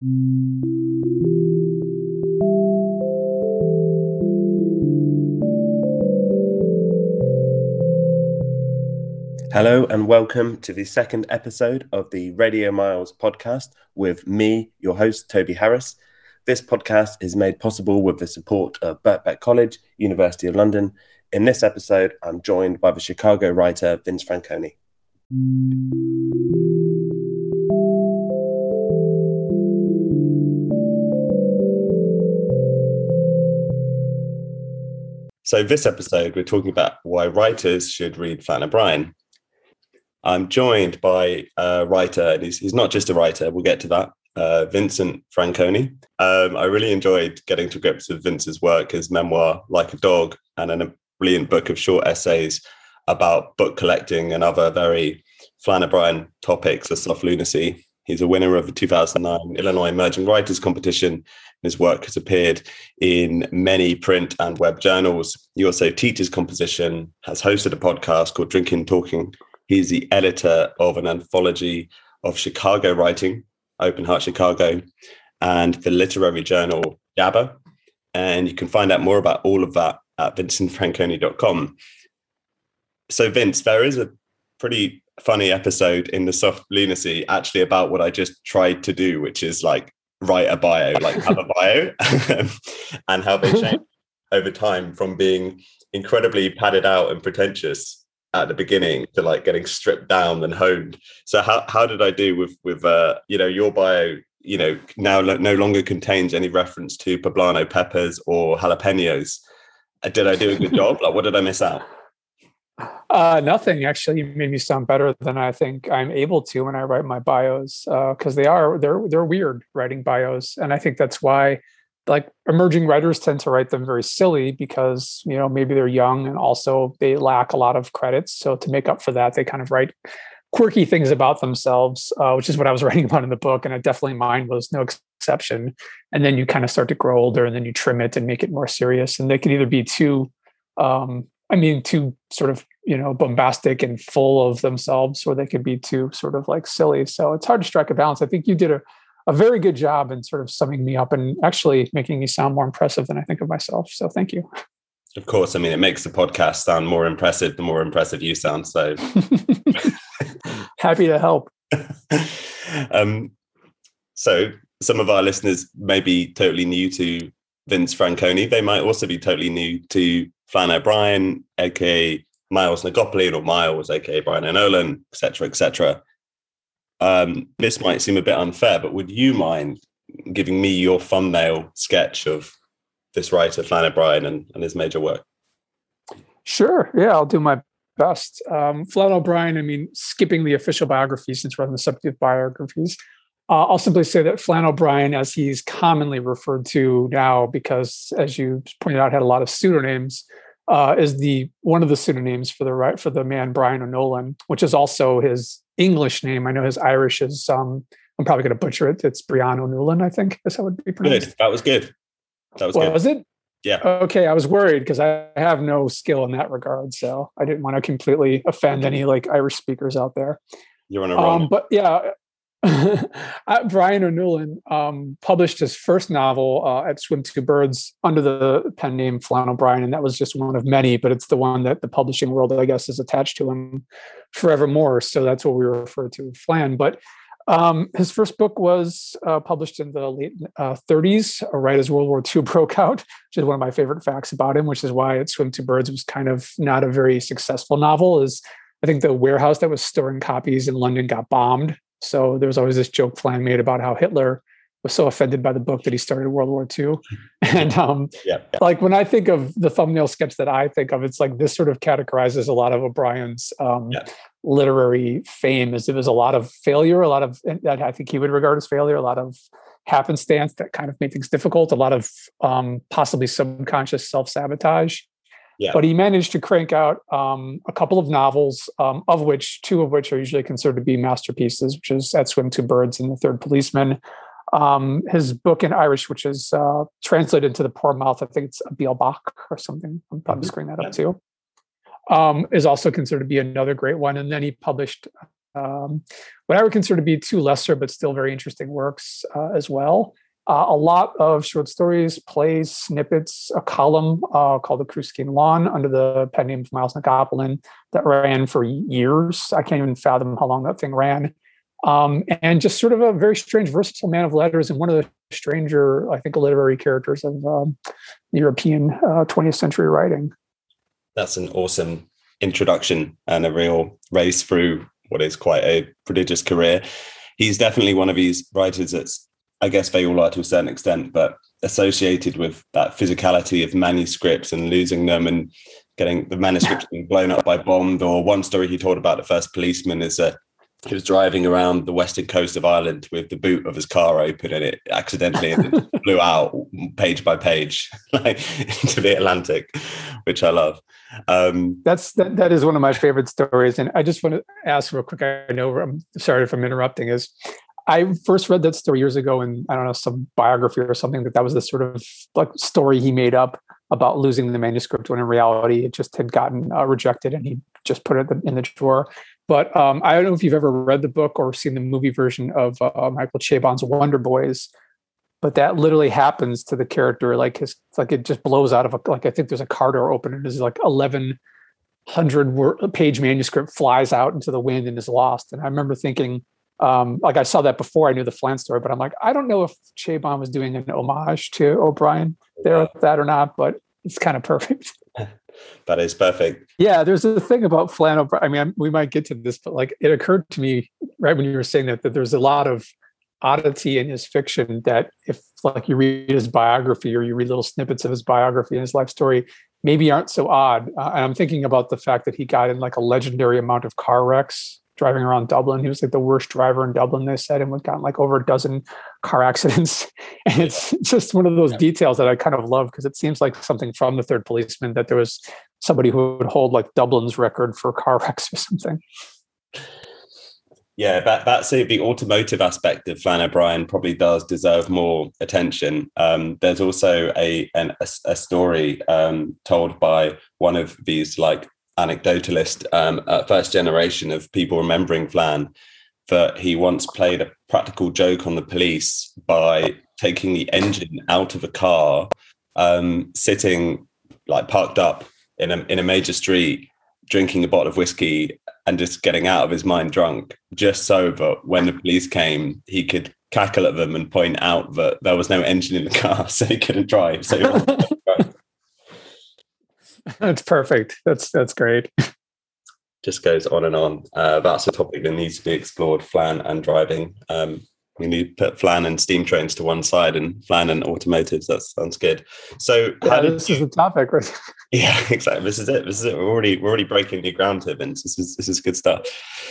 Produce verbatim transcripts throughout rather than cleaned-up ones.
Hello and welcome to the second episode of the Radio Miles podcast with me, your host, Toby Harris. This podcast is made possible with the support of Birkbeck College, University of London. In this episode, I'm joined by the Chicago writer Vince Franconi. So this episode, we're talking about why writers should read Flann O'Brien. I'm joined by a writer, and he's, he's not just a writer, we'll get to that, uh, Vincent Franconi. Um, I really enjoyed getting to grips with Vince's work, his memoir, Like a Dog, and a brilliant book of short essays about book collecting and other very Flann O'Brien topics of soft lunacy. He's a winner of the two thousand nine Illinois Emerging Writers Competition. His work has appeared in many print and web journals. He also teaches composition, has hosted a podcast called Drinking Talking. He's the editor of an anthology of Chicago writing, Open Heart Chicago, and the literary journal Yabba. And you can find out more about all of that at vincent franconi dot com. So Vince, there is a pretty funny episode in the Soft Lunacy actually about what I just tried to do, which is like write a bio, like have a bio, and how they change over time from being incredibly padded out and pretentious at the beginning to like getting stripped down and honed. So how how did I do with with uh you know your bio, you know now no longer contains any reference to poblano peppers or jalapenos? Did I do a good job? Like, what did I miss out? Uh, nothing. Actually, you made me sound better than I think I'm able to when I write my bios, because uh, they are they're they're weird writing bios, and I think that's why like emerging writers tend to write them very silly because, you know, maybe they're young and also they lack a lot of credits. So to make up for that, they kind of write quirky things about themselves, uh, which is what I was writing about in the book. And I definitely mine was no exception. And then you kind of start to grow older and then you trim it and make it more serious. And they can either be too, um, I mean, too sort of, you know, bombastic and full of themselves, or they could be too sort of like silly. So it's hard to strike a balance. I think you did a a very good job in sort of summing me up and actually making me sound more impressive than I think of myself. So thank you. Of course. I mean, it makes the podcast sound more impressive the more impressive you sound. So happy to help. um, so some of our listeners may be totally new to Vince Franconi. They might also be totally new to Flann O'Brien, aka Miles Nagopolin, or Miles, aka Brian O'Nolan, et cetera, et cetera. Um, this might seem a bit unfair, but would you mind giving me your thumbnail sketch of this writer, Flann O'Brien, and, and his major work? Sure. Yeah, I'll do my best. Um, Flann O'Brien, I mean, skipping the official biography since we're on the subject of biographies, uh, I'll simply say that Flann O'Brien, as he's commonly referred to now, because as you pointed out, had a lot of pseudonyms, uh, is the one of the pseudonyms for the right for the man Brian O'Nolan, which is also his English name. I know his Irish is, um, I'm probably going to butcher it. It's Brian O'Nolan, I think is how it would be pronounced. Good. That was good. That was well, good. Was it? Yeah. Okay. I was worried because I have no skill in that regard. So I didn't want to completely offend any like Irish speakers out there. You're on a roll. Um, but yeah, Brian O'Nolan um, published his first novel uh, at Swim Two Birds under the pen name Flann O'Brien, and that was just one of many, but it's the one that the publishing world, I guess, is attached to him forevermore. So that's what we refer to as Flann. But um, his first book was uh, published in the late uh, thirties, right as World War Two broke out, which is one of my favorite facts about him, which is why at Swim Two Birds was kind of not a very successful novel. Is I think the warehouse that was storing copies in London got bombed. So there was always this joke Flann made about how Hitler was so offended by the book that he started World War Two. And um, yeah, yeah. like when I think of the thumbnail sketch that I think of, it's like this sort of categorizes a lot of O'Brien's um, yeah. literary fame. Is there was a lot of failure, a lot of that I think he would regard as failure, a lot of happenstance that kind of made things difficult, a lot of um, possibly subconscious self-sabotage. Yeah. But he managed to crank out um, a couple of novels, um, of which two of which are usually considered to be masterpieces, which is At Swim Two Birds and The Third Policeman. Um, his book in Irish, which is uh, translated into the poor mouth, I think it's Bielbach or something. I'm probably screwing that up too. Um, is also considered to be another great one. And then he published um, what I would consider to be two lesser but still very interesting works uh, as well. Uh, a lot of short stories, plays, snippets, a column uh, called The Crusaking Lawn under the pen name of Miles Nagopolin that ran for years. I can't even fathom how long that thing ran. Um, and just sort of a very strange, versatile man of letters and one of the stranger, I think, literary characters of um, European uh, twentieth century writing. That's an awesome introduction and a real race through what is quite a prodigious career. He's definitely one of these writers that's, I guess they all are to a certain extent, but associated with that physicality of manuscripts and losing them and getting the manuscripts being blown up by bombs. Or one story he told about the first policeman is that he was driving around the western coast of Ireland with the boot of his car open and it accidentally blew out page by page like into the Atlantic, which I love. Um, That's that, that is one of my favorite stories. And I just want to ask real quick, I know I'm sorry if I'm interrupting, is I first read that story years ago in, I don't know, some biography or something, that that was the sort of like story he made up about losing the manuscript when in reality it just had gotten uh, rejected and he just put it in the drawer. But um, I don't know if you've ever read the book or seen the movie version of uh, Michael Chabon's Wonder Boys, but that literally happens to the character. Like his, it's like it just blows out of a, like I think there's a car door open and there's like eleven hundred word, page manuscript flies out into the wind and is lost. And I remember thinking, um, like I saw that before I knew the Flan story, but I'm like, I don't know if Chabon was doing an homage to O'Brian there with that or not, but it's kind of perfect. That is perfect. Yeah, there's a thing about Flan O'Brian. I mean, I'm, we might get to this, but like it occurred to me right when you were saying that, that there's a lot of oddity in his fiction that if like you read his biography or you read little snippets of his biography and his life story, maybe aren't so odd. Uh, and I'm thinking about the fact that he got in like a legendary amount of car wrecks driving around Dublin. He was like the worst driver in Dublin, they said, and we've gotten like over a dozen car accidents. And it's just one of those details that I kind of love because it seems like something from The Third Policeman, that there was somebody who would hold like Dublin's record for car wrecks or something. Yeah, that, that's it. The automotive aspect of Flan O'Brian probably does deserve more attention. Um, there's also a, an, a, a story um, told by one of these like anecdotalist um, uh, first generation of people remembering Flan, that he once played a practical joke on the police by taking the engine out of a car, um, sitting like parked up in a in a major street, drinking a bottle of whiskey and just getting out of his mind drunk, just so that when the police came, he could cackle at them and point out that there was no engine in the car, so he couldn't drive. So he That's perfect. That's that's great. Just goes on and on. Uh, that's a topic that needs to be explored, Flan and driving. Um, we need to put Flan and steam trains to one side and Flan and automotives. That sounds good. So yeah, how this did you, is the topic, right? Yeah, exactly. This is it. This is it. We're already we're already breaking new ground here, Vince. This is this is good stuff.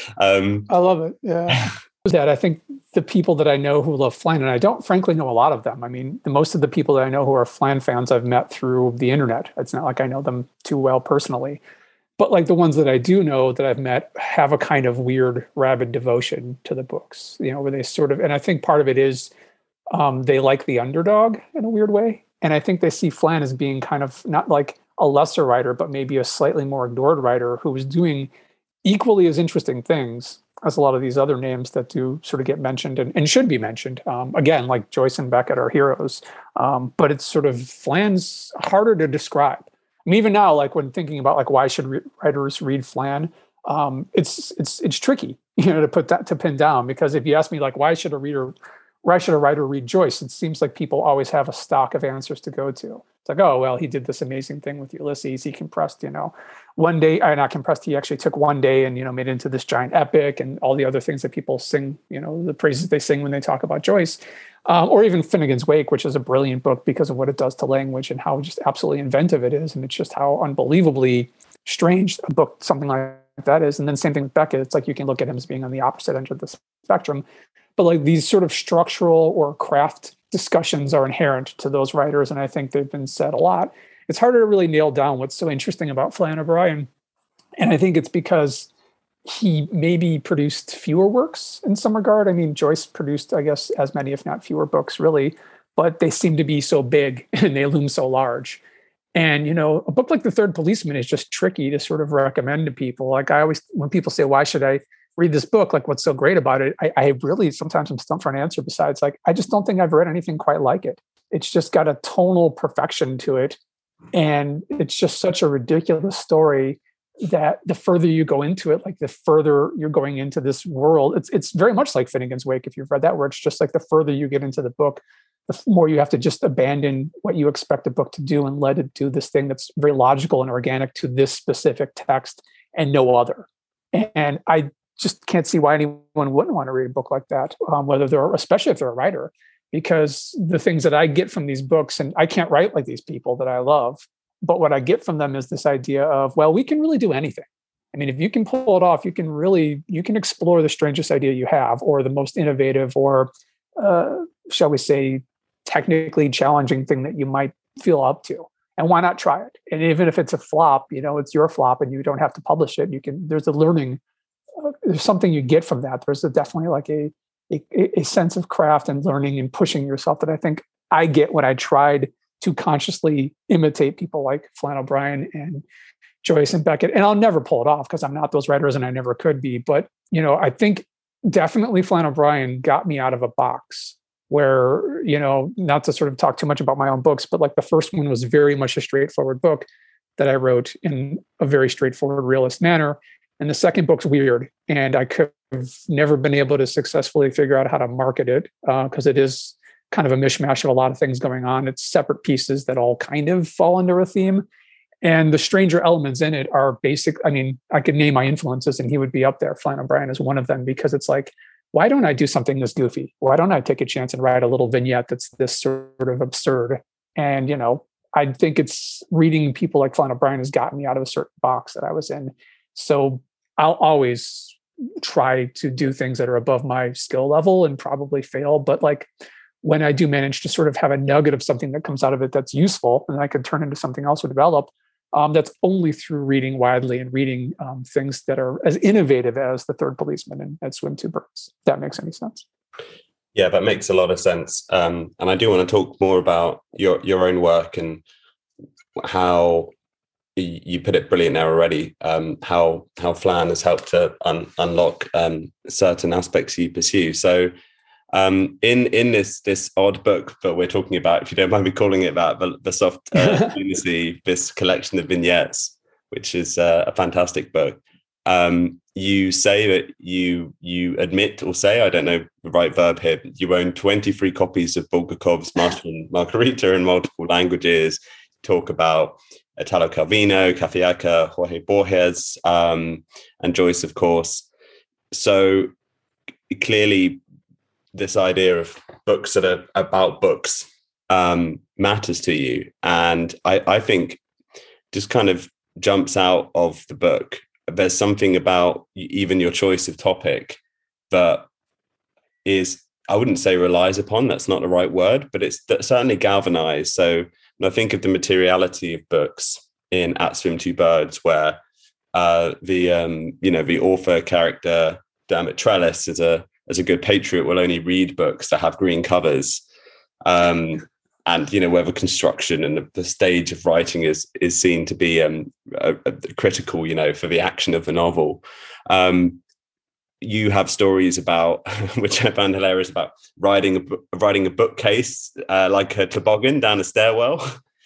Um, I love it. Yeah. That I think the people that I know who love Flan, and I don't frankly know a lot of them. I mean, the, most of the people that I know who are Flan fans I've met through the internet. It's not like I know them too well personally, but like the ones that I do know that I've met have a kind of weird, rabid devotion to the books, you know, where they sort of, and I think part of it is um, they like the underdog in a weird way. And I think they see Flan as being kind of not like a lesser writer, but maybe a slightly more ignored writer who was doing equally as interesting things as a lot of these other names that do sort of get mentioned and, and should be mentioned. Um, again, like Joyce and Beckett are heroes, um, but it's sort of Flan's harder to describe. I mean, even now, like when thinking about like why should re- writers read Flan, um, it's it's it's tricky, you know, to put that to pin down, because if you ask me like why should a reader, why should a writer read Joyce, it seems like people always have a stock of answers to go to. It's like, oh well, he did this amazing thing with Ulysses. He compressed, you know, one day, or not compressed. He actually took one day and you know made it into this giant epic, and all the other things that people sing, you know, the praises they sing when they talk about Joyce, um, or even Finnegan's Wake, which is a brilliant book because of what it does to language and how just absolutely inventive it is, and it's just how unbelievably strange a book something like that is. And then same thing with Beckett. It's like you can look at him as being on the opposite end of the spectrum, but like these sort of structural or craft discussions are inherent to those writers, and I think they've been said a lot. It's harder to really nail down what's so interesting about Flan O'Brian, and I think it's because he maybe produced fewer works in some regard. I mean, Joyce produced, I guess, as many, if not fewer books, really, but they seem to be so big and they loom so large. And, you know, a book like The Third Policeman is just tricky to sort of recommend to people. Like I always, when people say, why should I read this book, like what's so great about it? I, I really sometimes I'm stumped for an answer besides like, I just don't think I've read anything quite like it. It's just got a tonal perfection to it. And it's just such a ridiculous story that the further you go into it, like the further you're going into this world, it's it's very much like Finnegan's Wake, if you've read that, where it's just like the further you get into the book, the more you have to just abandon what you expect a book to do and let it do this thing that's very logical and organic to this specific text and no other. And I just can't see why anyone wouldn't want to read a book like that, um, whether they're, especially if they're a writer, because the things that I get from these books, and I can't write like these people that I love, but what I get from them is this idea of, well, we can really do anything. I mean, if you can pull it off, you can really, you can explore the strangest idea you have, or the most innovative, or uh, shall we say, technically challenging thing that you might feel up to. And why not try it? And even if it's a flop, you know, it's your flop and you don't have to publish it. You can, there's a learning, uh, there's something you get from that. There's a, definitely like a, a, a sense of craft and learning and pushing yourself that I think I get when I tried to consciously imitate people like Flann O'Brien and Joyce and Beckett. And I'll never pull it off because I'm not those writers and I never could be. But, you know, I think definitely Flann O'Brien got me out of a box where, you know, not to sort of talk too much about my own books, but like the first one was very much a straightforward book that I wrote in a very straightforward, realist manner. And the second book's weird. And I could have never been able to successfully figure out how to market it because uh, it is kind of a mishmash of a lot of things going on. It's separate pieces that all kind of fall under a theme. And the stranger elements in it are basic. I mean, I could name my influences and he would be up there. Flann O'Brien is one of them, because it's like, why don't I do something this goofy? Why don't I take a chance and write a little vignette that's this sort of absurd? And, you know, I think it's reading people like Flann O'Brien has gotten me out of a certain box that I was in. So I'll always try to do things that are above my skill level and probably fail. But like, when I do manage to sort of have a nugget of something that comes out of it that's useful and I can turn into something else or develop, um, that's only through reading widely and reading um, things that are as innovative as The Third Policeman and At Swim Two Birds, if that makes any sense. Yeah, that makes a lot of sense. Um, and I do want to talk more about your, your own work and how you put it brilliant there already, um, how, how Flann has helped to un- unlock um, certain aspects you pursue. So Um, in in this this odd book that we're talking about, if you don't mind me calling it that, the, the soft uh, lunacy, this collection of vignettes, which is uh, a fantastic book. Um, you say that you you admit or say, I don't know the right verb here, you own twenty-three copies of Bulgakov's Master and Margarita in multiple languages. Talk about Italo Calvino, Cafiaca, Jorge Borges, um, and Joyce, of course. So clearly, this idea of books that are about books um, matters to you. And I, I think just kind of jumps out of the book. There's something about even your choice of topic that is, I wouldn't say relies upon, that's not the right word, but it's certainly galvanized. So when I think of the materiality of books in At Swim Two Birds, where uh, the, um, you know, the author character, Dermot Trellis, is a, as a good patriot, will only read books that have green covers. Um, and, you know, where the construction and the, the stage of writing is is seen to be um, a, a critical, you know, for the action of the novel. Um, you have stories about, which I found hilarious, about riding a, riding a bookcase uh, like a toboggan down a stairwell.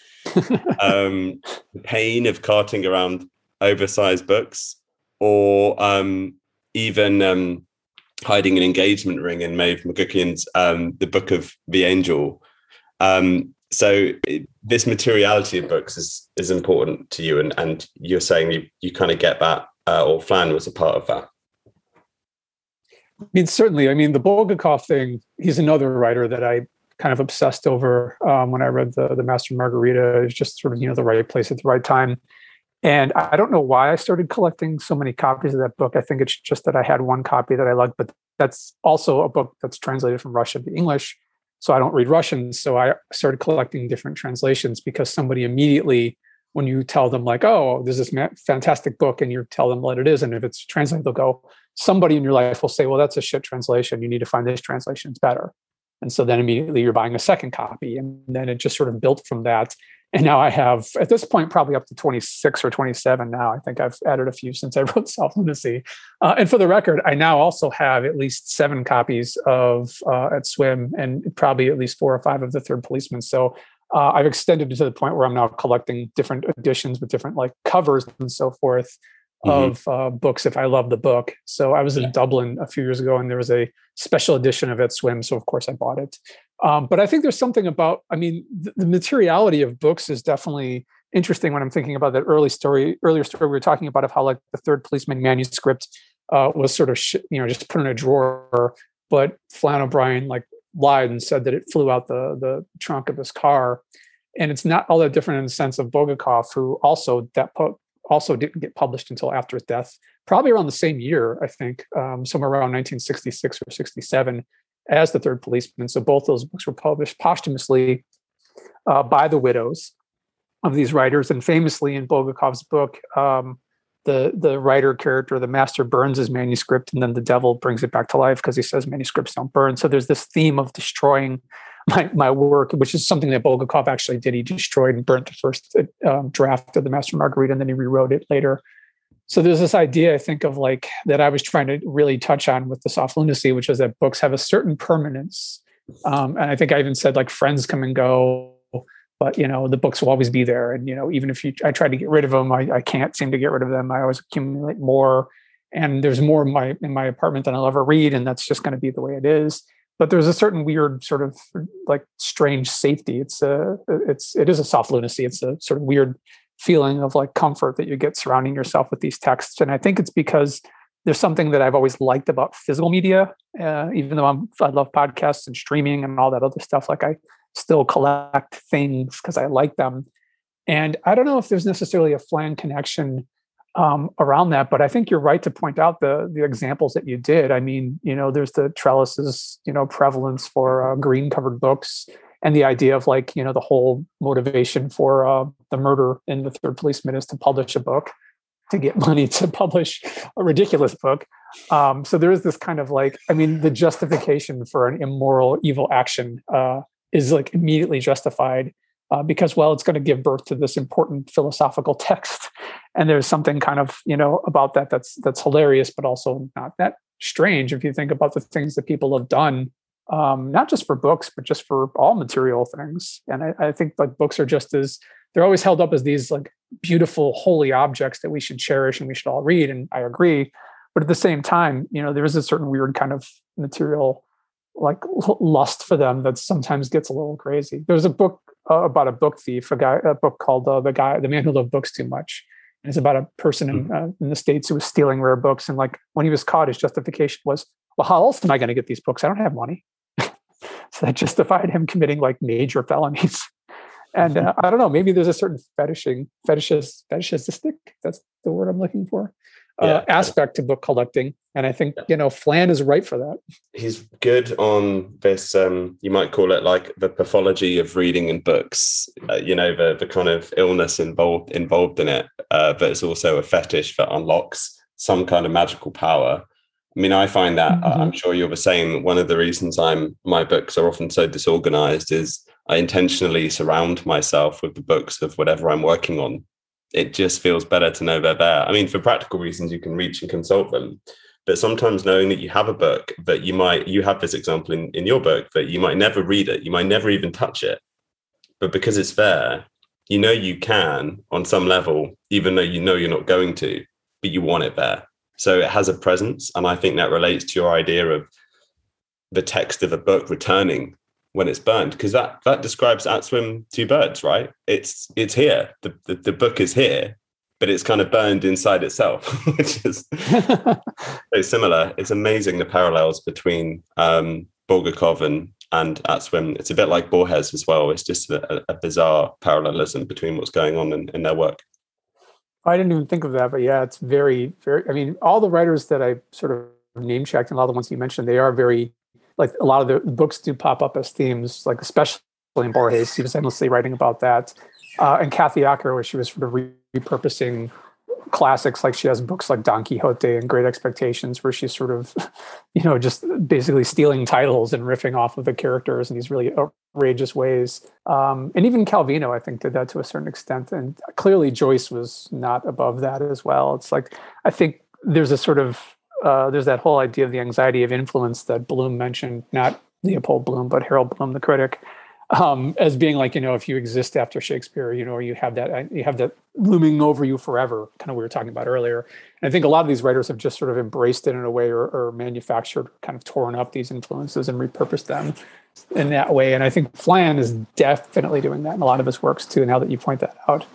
um, the pain of carting around oversized books, or um, even... Um, hiding an engagement ring in Maeve McGuckian's um, The Book of the Angel. Um, so it, this materiality of books is is important to you, and, and you're saying you, you kind of get that, uh, or Flann was a part of that. I mean, certainly. I mean, the Bulgakov thing, he's another writer that I kind of obsessed over um, when I read the, the Master and Margarita. It's just sort of, you know, the right place at the right time. And I don't know why I started collecting so many copies of that book. I think it's just that I had one copy that I liked, but that's also a book that's translated from Russian to English. So I don't read Russian. So I started collecting different translations because somebody immediately, when you tell them like, oh, there's this fantastic book, and you tell them what it is, and if it's translated, they'll go, somebody in your life will say, well, that's a shit translation. You need to find this translation. It's better. And so then immediately you're buying a second copy. And then it just sort of built from that. And now I have, at this point, probably up to twenty-six or twenty-seven now. I think I've added a few since I wrote Soft Lunacy. Uh, and for the record, I now also have at least seven copies of uh, At Swim and probably at least four or five of The Third Policeman. So uh, I've extended it to the point where I'm now collecting different editions with different like covers and so forth mm-hmm. of uh, books if I love the book. So I was in yeah. Dublin a few years ago and there was a special edition of At Swim. So of course I bought it. Um, but I think there's something about, I mean, the, the materiality of books is definitely interesting when I'm thinking about that early story, earlier story we were talking about of how like The Third Policeman manuscript uh, was sort of, sh- you know, just put in a drawer, but Flann O'Brien like lied and said that it flew out the, the trunk of his car. And it's not all that different in the sense of Bulgakov, who also that po- also didn't get published until after his death, probably around the same year, I think, um, somewhere around nineteen sixty-six or sixty-seven. As The Third Policeman. So both those books were published posthumously uh, by the widows of these writers. And famously in Bulgakov's book, um, the, the writer character, the master, burns his manuscript and then the devil brings it back to life because he says manuscripts don't burn. So there's this theme of destroying my, my work, which is something that Bulgakov actually did. He destroyed and burnt the first um, draft of the Master Margarita and then he rewrote it later. So there's this idea, I think, of like that I was trying to really touch on with the Soft Lunacy, which is that books have a certain permanence. Um, and I think I even said like friends come and go, but you know, the books will always be there. And, you know, even if you, I try to get rid of them, I, I can't seem to get rid of them. I always accumulate more and there's more in my, in my apartment than I'll ever read. And that's just going to be the way it is. But there's a certain weird sort of like strange safety. It's a, it's, it is a soft lunacy. It's a sort of weird feeling of like comfort that you get surrounding yourself with these texts. And I think it's because there's something that I've always liked about physical media, uh, even though I'm, I love podcasts and streaming and all that other stuff. Like I still collect things because I like them. And I don't know if there's necessarily a Flann connection um, around that, but I think you're right to point out the the examples that you did. I mean, you know, there's the trellises, you know, prevalence for uh, green covered books. And the idea of like, you know, the whole motivation for uh, the murder in The Third Policeman is to publish a book, to get money to publish a ridiculous book. Um, so there is this kind of like, I mean, the justification for an immoral, evil action uh, is like immediately justified uh, because, well, it's going to give birth to this important philosophical text. And there's something kind of, you know, about that that's that's hilarious, but also not that strange if you think about the things that people have done. Um, not just for books, but just for all material things. And I, I think like books are just as, they're always held up as these like beautiful, holy objects that we should cherish and we should all read. And I agree. But at the same time, you know, there is a certain weird kind of material like lust for them that sometimes gets a little crazy. There's a book uh, about a book thief, a guy, a book called uh, The Guy, The Man Who Loved Books Too Much. And it's about a person in, uh, in the States who was stealing rare books. And like when he was caught, his justification was, well, how else am I going to get these books? I don't have money. So that justified him committing like major felonies. And uh, I don't know, maybe there's a certain fetishing, fetishes, fetishistic, that's the word I'm looking for, uh, yeah. aspect to book collecting. And I think, you know, Flann is right for that. He's good on this, um, you might call it like the pathology of reading and books, uh, you know, the, the kind of illness involved involved in it, uh, but it's also a fetish that unlocks some kind of magical power. I mean, I find that, mm-hmm. I'm sure you're the same. One of the reasons I'm my books are often so disorganized is I intentionally surround myself with the books of whatever I'm working on. It just feels better to know they're there. I mean, for practical reasons, you can reach and consult them. But sometimes knowing that you have a book that you might, you have this example in, in your book that you might never read it, you might never even touch it. But because it's there, you know you can on some level, even though you know you're not going to, but you want it there. So it has a presence. And I think that relates to your idea of the text of a book returning when it's burned, because that that describes At Swim Two Birds, right? It's it's here. The, the, the book is here, but it's kind of burned inside itself, which is very similar. It's amazing the parallels between um, Bulgakov and, and At Swim. It's a bit like Borges as well. It's just a, a bizarre parallelism between what's going on in, in their work. I didn't even think of that, but yeah, it's very, very, I mean, all the writers that I sort of name checked and a lot of the ones you mentioned, they are very, like a lot of the books do pop up as themes, like especially in Borges, he was endlessly writing about that. Uh, and Kathy Acker, where she was sort of re- repurposing classics, like she has books like Don Quixote and Great Expectations, where she's sort of, you know, just basically stealing titles and riffing off of the characters in these really outrageous ways. Um, and even Calvino, I think, did that to a certain extent. And clearly Joyce was not above that as well. It's like, I think there's a sort of, uh, there's that whole idea of the anxiety of influence that Bloom mentioned, not Leopold Bloom, but Harold Bloom, the critic, um, as being like, you know, if you exist after Shakespeare, you know, or you have that, you have that looming over you forever, kind of we were talking about earlier. And I think a lot of these writers have just sort of embraced it in a way, or, or manufactured, kind of torn up these influences and repurposed them in that way. And I think Flann is definitely doing that in a lot of his works too, now that you point that out.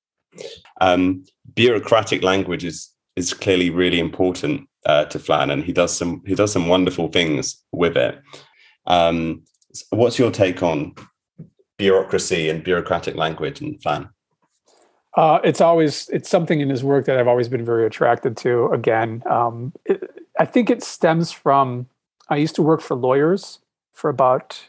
Um, bureaucratic language is, is clearly really important uh, to Flann, and he does some, he does some wonderful things with it. Um, what's your take on bureaucracy and bureaucratic language in Flann? Uh, it's always, it's something in his work that I've always been very attracted to. Again, um, it, I think it stems from, I used to work for lawyers for about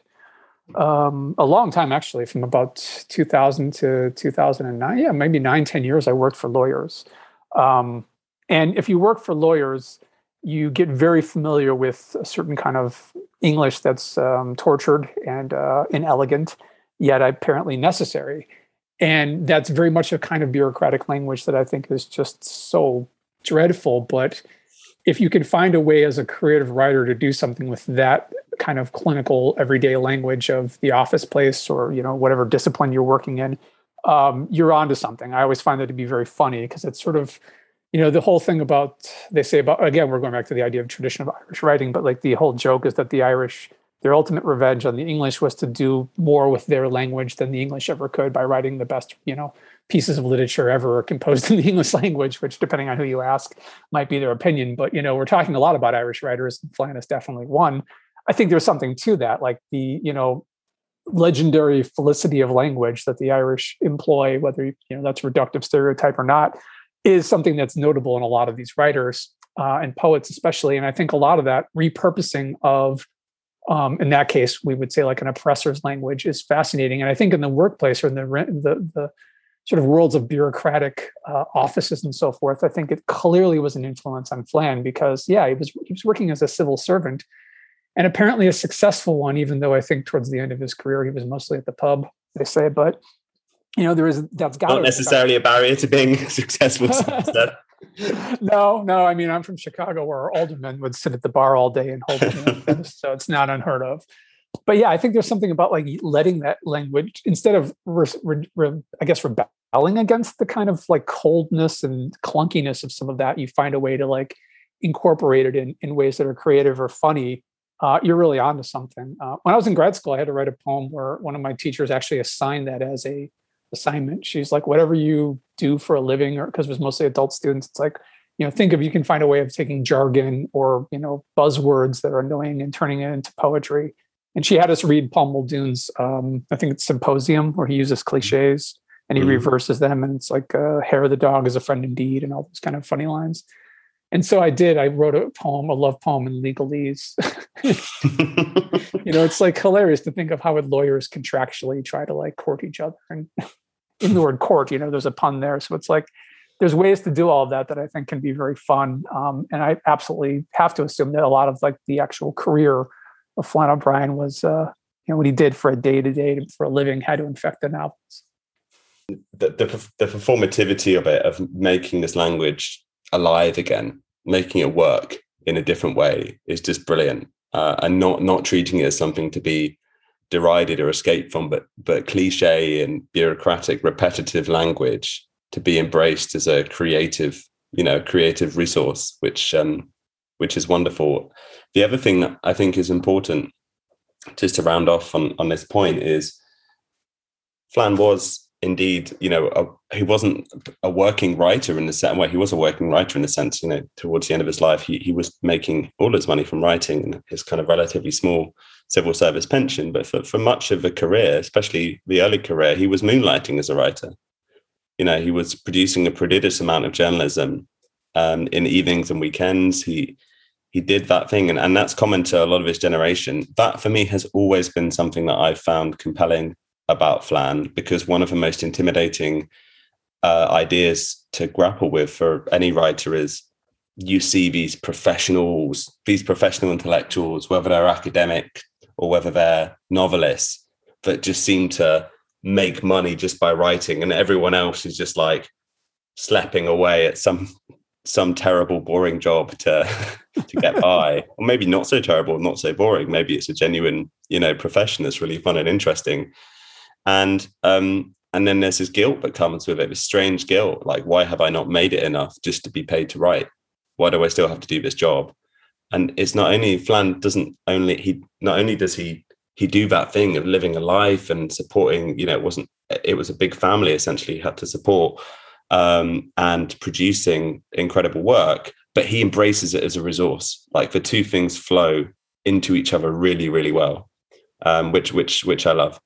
um, a long time, actually, from about two thousand to two thousand nine. Yeah, maybe nine, ten years I worked for lawyers. Um, and if you work for lawyers, you get very familiar with a certain kind of English that's um, tortured and uh, inelegant, yet apparently necessary. And that's very much a kind of bureaucratic language that I think is just so dreadful. But if you can find a way as a creative writer to do something with that kind of clinical everyday language of the office place, or, you know, whatever discipline you're working in, um, you're onto something. I always find that to be very funny, because it's sort of, you know, the whole thing about, they say about, again, we're going back to the idea of tradition of Irish writing, but like the whole joke is that the Irish, their ultimate revenge on the English was to do more with their language than the English ever could by writing the best, you know, pieces of literature ever composed in the English language, which, depending on who you ask, might be their opinion. But, you know, we're talking a lot about Irish writers, and Flann is definitely one. I think there's something to that, like the, you know, legendary felicity of language that the Irish employ, whether, you know, that's reductive stereotype or not, is something that's notable in a lot of these writers uh, and poets especially. And I think a lot of that repurposing of, um, in that case, we would say like an oppressor's language, is fascinating. And I think in the workplace, or in the the, the sort of worlds of bureaucratic uh, offices and so forth, I think it clearly was an influence on Flann, because, yeah, he was he was working as a civil servant, and apparently a successful one, even though I think towards the end of his career, he was mostly at the pub, they say. But, you know, there is, that's got not necessarily a barrier to being successful. no, no. I mean, I'm from Chicago, where our aldermen would sit at the bar all day and hold, you know, so it's not unheard of. But yeah, I think there's something about like letting that language, instead of, re, re, re, I guess, rebelling against the kind of like coldness and clunkiness of some of that, you find a way to like incorporate it in, in ways that are creative or funny. Uh, you're really onto something. Uh, when I was in grad school, I had to write a poem where one of my teachers actually assigned that as a assignment. She's like, whatever you do for a living, or because it was mostly adult students, it's like, you know, think of, you can find a way of taking jargon or, you know, buzzwords that are annoying and turning it into poetry. And she had us read Paul Muldoon's, um, I think it's Symposium, where he uses cliches and he mm-hmm. reverses them. And it's like, uh, hair of the dog is a friend indeed, and all those kind of funny lines. And so I did, I wrote a poem, a love poem in legalese. You know, it's like hilarious to think of how would lawyers contractually try to like court each other. And in the word court, you know, there's a pun there. So it's like, there's ways to do all of that that I think can be very fun. Um, and I absolutely have to assume that a lot of like the actual career of Flann O'Brien was, uh, you know, what he did for a day-to-day, for a living, had to infect the novels. The, the, the performativity of it, of making this language alive again, making it work in a different way, is just brilliant. Uh, and not not treating it as something to be derided or escaped from, but but cliche and bureaucratic, repetitive language to be embraced as a creative, you know, creative resource, which um, which is wonderful. The other thing that I think is important, just to round off on, on this point, is Flann was indeed, you know, a, he wasn't a working writer in the same way. He was a working writer in the sense, you know, towards the end of his life, he he was making all his money from writing and his kind of relatively small civil service pension. But for, for much of a career, especially the early career, he was moonlighting as a writer. You know, he was producing a prodigious amount of journalism um, in evenings and weekends. He he did that thing, and, and that's common to a lot of his generation. That, for me, has always been something that I've found compelling about Flann, because one of the most intimidating uh, ideas to grapple with for any writer is you see these professionals, these professional intellectuals, whether they're academic or whether they're novelists, that just seem to make money just by writing, and everyone else is just like slapping away at some some terrible, boring job to to get by, or maybe not so terrible, not so boring. Maybe it's a genuine, you know, profession that's really fun and interesting. And um, and then there's this guilt that comes with it, this strange guilt, like, why have I not made it enough just to be paid to write? Why do I still have to do this job? And it's not only Flan doesn't only he not only does he he do that thing of living a life and supporting, you know, it wasn't it was a big family essentially he had to support, um, and producing incredible work, but he embraces it as a resource. Like, the two things flow into each other really, really well, um, which which which I love.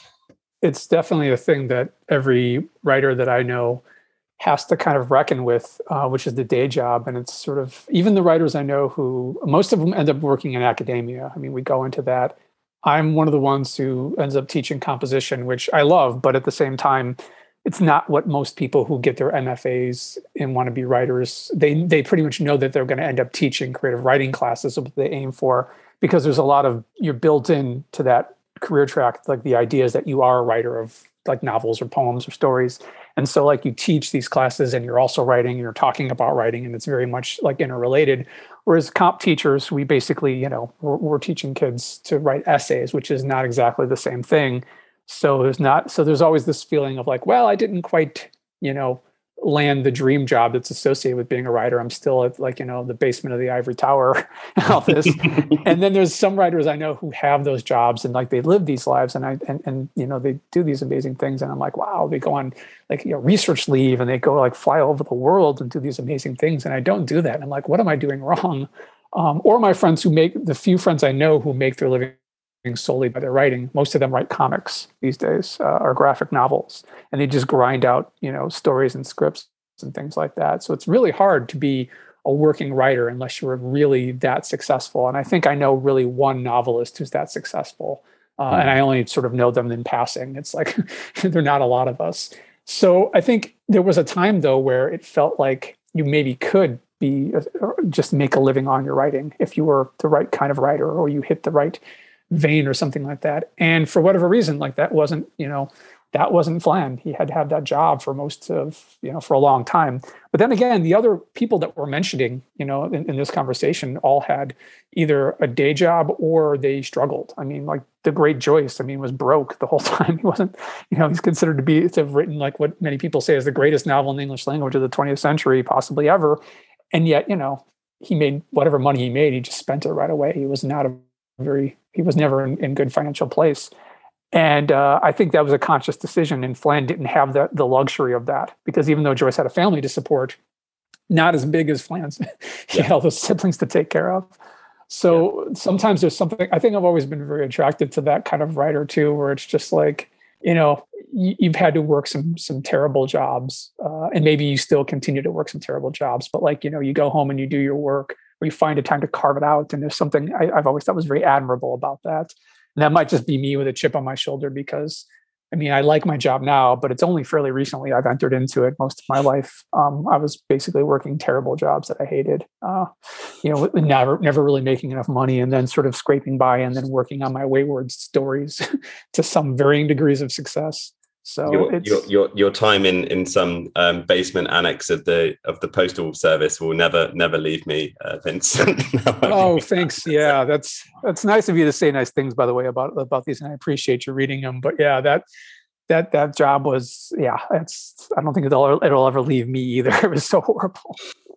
It's definitely a thing that every writer that I know has to kind of reckon with, uh, which is the day job. And it's sort of, even the writers I know who, most of them end up working in academia. I mean, we go into that. I'm one of the ones who ends up teaching composition, which I love, but at the same time, it's not what most people who get their M F As and want to be writers, they they pretty much know that they're going to end up teaching creative writing classes, what they aim for, because there's a lot of, you're built in to that career track, like the idea is that you are a writer of like novels or poems or stories. And so like you teach these classes and you're also writing, you're talking about writing, and it's very much like interrelated. Whereas comp teachers, we basically, you know, we're, we're teaching kids to write essays, which is not exactly the same thing. So there's not, so there's always this feeling of like, well, I didn't quite, you know, land the dream job that's associated with being a writer. I'm still at, like, you know, the basement of the ivory tower and all this. And then there's some writers I know who have those jobs and like they live these lives, and I and and you know, they do these amazing things, and I'm like, wow, they go on like, you know, research leave and they go like fly over the world and do these amazing things, and I don't do that. And I'm like, what am I doing wrong? Um, or my friends who make, the few friends I know who make their living solely by their writing, most of them write comics these days, uh, or graphic novels, and they just grind out, you know, stories and scripts and things like that. So it's really hard to be a working writer unless you're really that successful. And I think I know really one novelist who's that successful, uh, mm. and I only sort of know them in passing. It's like they're not a lot of us. So I think there was a time though where it felt like you maybe could be uh, just make a living on your writing if you were the right kind of writer, or you hit the right vein or something like that. And for whatever reason, like that wasn't, you know, that wasn't Flan. He had had that job for most of, you know, for a long time. But then again, the other people that we're mentioning, you know, in, in this conversation all had either a day job or they struggled. I mean, like the great Joyce, I mean, was broke the whole time. He wasn't, you know, he's considered to be, to have written like what many people say is the greatest novel in the English language of the twentieth century, possibly ever. And yet, you know, he made whatever money he made, he just spent it right away. He was not a very, he was never in, in good financial place. And uh, I think that was a conscious decision, and Flan didn't have the, the luxury of that, because even though Joyce had a family to support, not as big as Flan's, he yeah. had all those siblings to take care of. So yeah. sometimes there's something, I think I've always been very attracted to that kind of writer too, where it's just like, you know, you, you've had to work some, some terrible jobs, uh, and maybe you still continue to work some terrible jobs, but like, you know, you go home and you do your work, or you find a time to carve it out. And there's something I, I've always thought was very admirable about that. And that might just be me with a chip on my shoulder, because I mean, I like my job now, but it's only fairly recently I've entered into it. Most of my life, um, I was basically working terrible jobs that I hated, uh, you know, never, never really making enough money, and then sort of scraping by, and then working on my wayward stories to some varying degrees of success. So your, it's, your your your time in in some um, basement annex of the of the postal service will never never leave me, uh, Vince. Oh, thanks. Yeah, that's that's nice of you to say nice things, by the way, about about these, and I appreciate you reading them. But yeah, that that that job was, yeah, it's, I don't think it'll it'll ever leave me either. It was so horrible.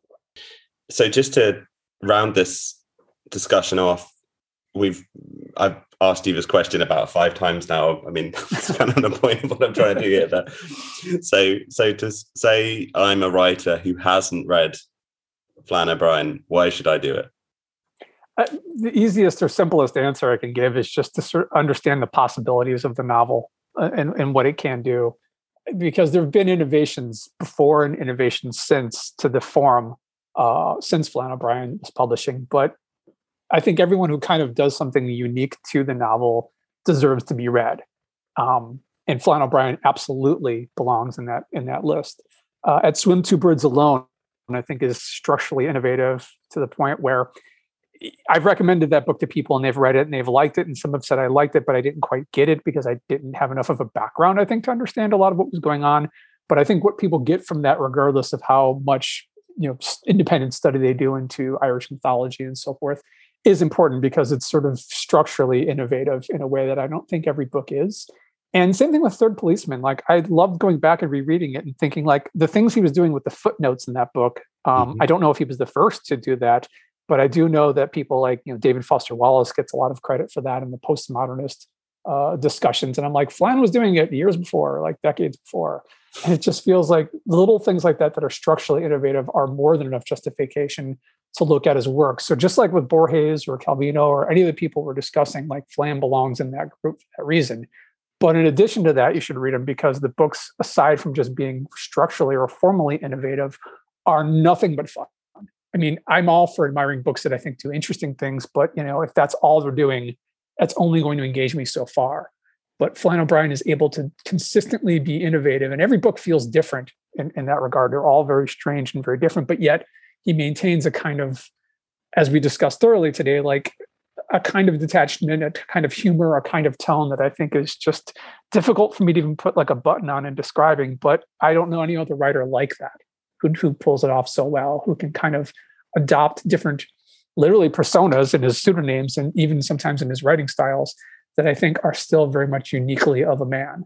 So just to round this discussion off, we've I've asked you this question about five times now. I mean, that's kind of the point of what I'm trying to do here. But so, so to say I'm a writer who hasn't read Flann O'Brien, why should I do it? Uh, the easiest or simplest answer I can give is just to sort of understand the possibilities of the novel, uh, and, and what it can do. Because there have been innovations before and innovations since to the form, uh, since Flann O'Brien was publishing. But I think everyone who kind of does something unique to the novel deserves to be read. Um, and Flann O'Brien absolutely belongs in that in that list. uh, at Swim Two Birds Alone, I think is structurally innovative to the point where I've recommended that book to people and they've read it and they've liked it. And some have said I liked it, but I didn't quite get it because I didn't have enough of a background, I think, to understand a lot of what was going on. But I think what people get from that, regardless of how much, you know, independent study they do into Irish mythology and so forth, is important because it's sort of structurally innovative in a way that I don't think every book is. And same thing with Third Policeman. Like, I loved going back and rereading it and thinking, like, the things he was doing with the footnotes in that book. Um, mm-hmm. I don't know if he was the first to do that, but I do know that people like, you know, David Foster Wallace gets a lot of credit for that in the postmodernist uh, discussions. And I'm like, Flynn was doing it years before, like decades before. And it just feels like little things like that that are structurally innovative are more than enough justification to look at his work. So just like with Borges or Calvino or any of the people we're discussing, like Flynn belongs in that group for that reason. But in addition to that, you should read them because the books, aside from just being structurally or formally innovative, are nothing but fun. I mean, I'm all for admiring books that I think do interesting things, but you know, if that's all they're doing, that's only going to engage me so far. But Flann O'Brien is able to consistently be innovative, and every book feels different in, in that regard. They're all very strange and very different, but yet he maintains a kind of, as we discussed thoroughly today, like a kind of detachment, a kind of humor, a kind of tone that I think is just difficult for me to even put like a button on in describing. But I don't know any other writer like that who, who pulls it off so well, who can kind of adopt different, literally personas in his pseudonyms and even sometimes in his writing styles that I think are still very much uniquely of a man.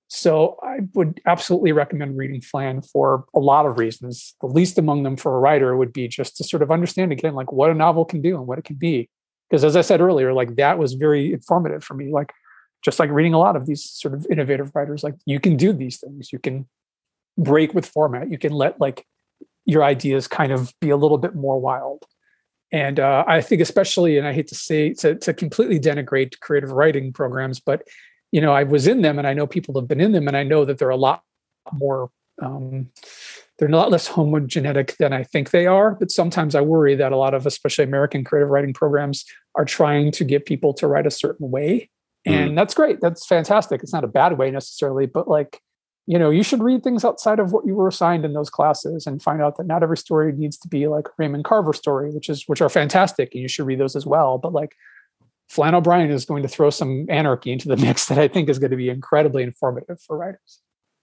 So I would absolutely recommend reading Flann for a lot of reasons. The least among them for a writer would be just to sort of understand again, like what a novel can do and what it can be. Because as I said earlier, like that was very informative for me. Like just like reading a lot of these sort of innovative writers, like you can do these things. You can break with format. You can let like your ideas kind of be a little bit more wild. And uh, I think especially, and I hate to say, to, to completely denigrate creative writing programs, but, you know, I was in them and I know people have been in them and I know that they're a lot more, um, they're a lot less homogenetic than I think they are. But sometimes I worry that a lot of, especially American creative writing programs, are trying to get people to write a certain way. And mm. that's great. That's fantastic. It's not a bad way necessarily, but like, you know, you should read things outside of what you were assigned in those classes and find out that not every story needs to be like a Raymond Carver story, which is, which are fantastic. And you should read those as well. But like Flann O'Brien is going to throw some anarchy into the mix that I think is going to be incredibly informative for writers.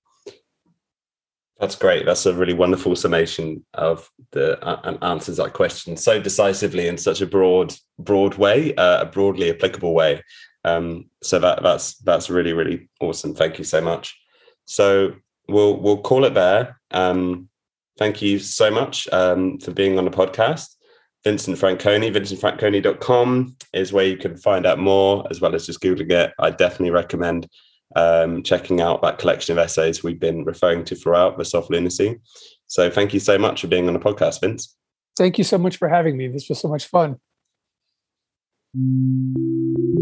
That's great. That's a really wonderful summation of the uh, and answers that question so decisively in such a broad, broad way, uh, a broadly applicable way. Um, so that that's that's really, really awesome. Thank you so much. So we'll we'll call it there. Um, thank you so much um, for being on the podcast. Vincent Franconi, vincent franconi dot com is where you can find out more, as well as just Googling it. I definitely recommend um, checking out that collection of essays we've been referring to throughout, The Soft Lunacy. So thank you so much for being on the podcast, Vince. Thank you so much for having me. This was so much fun.